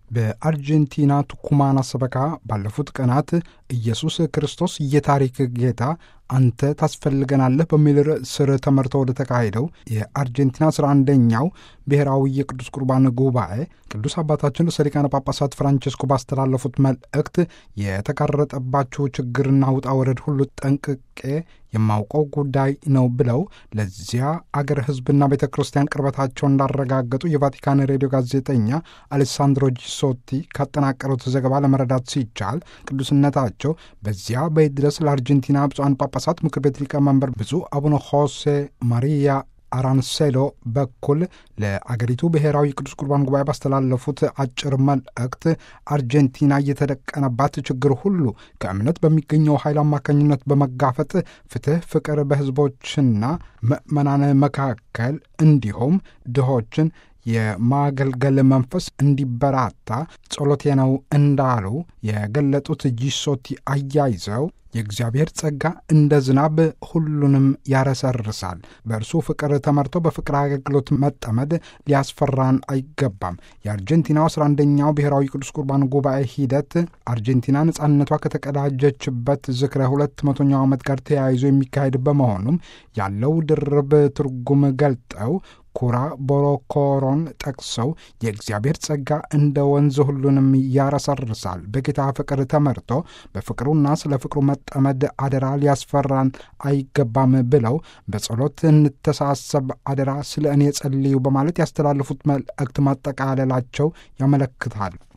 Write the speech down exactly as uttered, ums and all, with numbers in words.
በአርጀንቲና ቱኩማና ሰበካ ባለፉት ቀናት ኢየሱስ ክርስቶስ የታሪክ ጌታ አንተ ታስፈልገናለህ በሚል ርዕስ ስር ተመርቶ ወደ ተካሄደው የአርጀንቲና አስራ አንደኛው ብሔራዊ የቅዱስ ቁርባን ጉባኤ ቅዱስ አባታችን ርዕሰ ሊቃነ ጳጳሳት ፍራንቼስኮ ባስተላለፉት መልእክት የተጋረጠባቸው ችግርና ውጣ ወረድ ሁሉ ጠንቅቄ የማውቀው ጉዳይ ነው ብለው ለዚያ አገር ሕዝብና ቤተ ክርስቲያን ቅርበታቸውን እንዳረጋገጡ የቫቲካን ሬዲዮ ጋዜጠኛ አሌሳንድሮ ጂሶቲ ካጠናቀሩት ዘገባ ለመረዳት ሲቻል ቅዱስነታቸው በዚያ በድረስ ለአርጀንቲና ብፁዓን ጳጳሳት ምክር ቤት ሊቀመንበር ብፁዕ አቡነ ሆሴ ማሪያ አራንሴሎ በኩል ለአገሪቱ ብሔራዊ ቅዱስ ቁርባን ጉባኤ ባስተላለፉት አጭር መልእክት አርጀንቲና እየተደቀነባት ችግር ሁሉ ከእምነት በሚገኘው ኃይል አማካኝነት በመጋፈጥ ፍትህ፣ ፍቅር በሕዝቦችና ምዕመናን መካከል እንዲሁም ድሆችን የማገልገል መንፈስ እንዲበራታ ጸሎቴ ነው እንዳሉ የገለጡት ጂሶቲ አያይዘው የእግዚአብሔር ጸጋ እንደ ዝናብ ሁሉንም ያረሰርሳል። በእርሱ ፍቅር ተመርቶ በፍቅር አገልግሎት መጠመድ ሊያስፈራን አይገባም። የአርጀንቲናው አስራ አንደኛው ብሔራዊ ቅዱስ ቁርባን ጉባኤ ሂደት አርጀንቲና ነጻነቷ ከተቀዳጀችበት ዝክረ ሁለት መቶኛው ዓመት ጋር ተያይዞ የሚካሄድ በመሆኑም ያለው ድርብ ትርጉም ገልጠው ኩራ ቦሮኮሮን ጠቅሰው የእግዚአብሔር ጸጋ እንደ ወንዝ ሁሉንም ያረሰርሳል። በጌታ ፍቅር ተመርቶ በፍቅሩና ስለ ፍቅሩ መጠመድ አደራ ሊያስፈራን አይገባም ብለው በጸሎት እንተሳሰብ፣ አደራ ስለ እኔ ጸልዩ በማለት ያስተላለፉት መልእክት ማጠቃለላቸው ያመለክታል።